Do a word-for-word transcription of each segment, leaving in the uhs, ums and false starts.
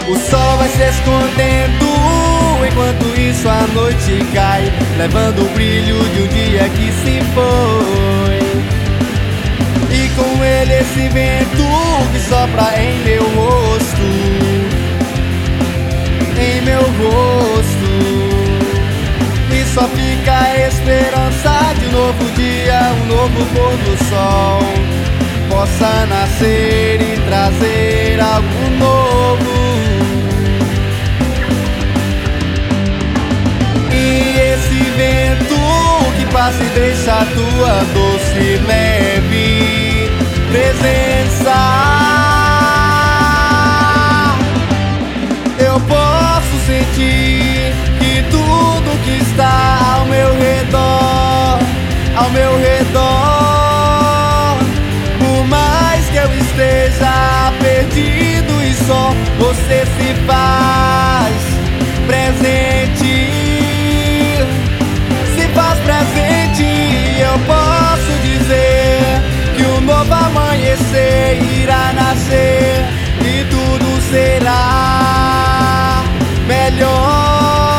O sol vai se escondendo, enquanto isso a noite cai, levando o brilho de um dia que se foi. E com ele esse vento que sopra em meu rosto, em meu rosto. E só fica a esperança de um novo dia, um novo pôr do sol possa nascer e trazer algo novo. E esse vento que passa e deixa a tua doce leve presença, eu posso sentir que tudo que está ao meu redor, ao meu redor, por mais que eu esteja perdido e só, você se faz presente, se faz presente. Eu posso dizer que um novo amanhecer irá nascer e tudo será melhor.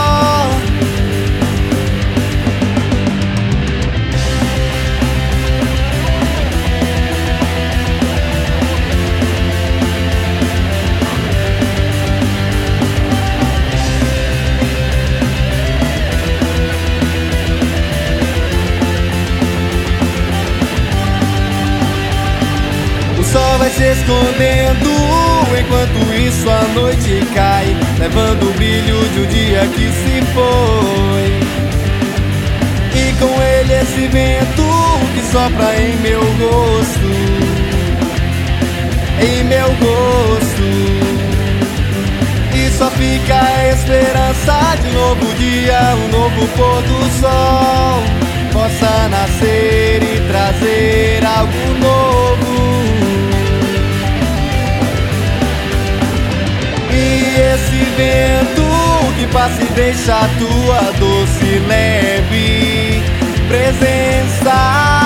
O sol vai se escondendo, enquanto isso a noite cai, levando o brilho de um dia que se foi. E com ele esse vento que sopra em meu rosto, em meu rosto. E só fica a esperança de um novo dia, um novo pôr do sol possa nascer e trazer algo novo. Esse vento que passa e deixa a tua doce leve presença,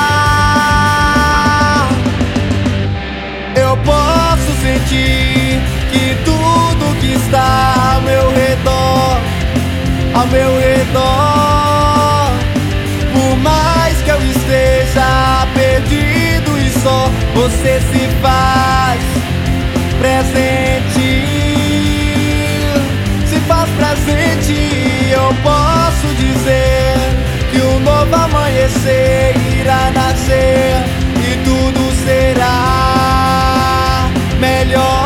eu posso sentir que tudo que está ao meu redor, ao meu redor, por mais que eu esteja perdido e só, você se faz presente, faz presente. Eu posso dizer que um novo amanhecer irá nascer e tudo será melhor.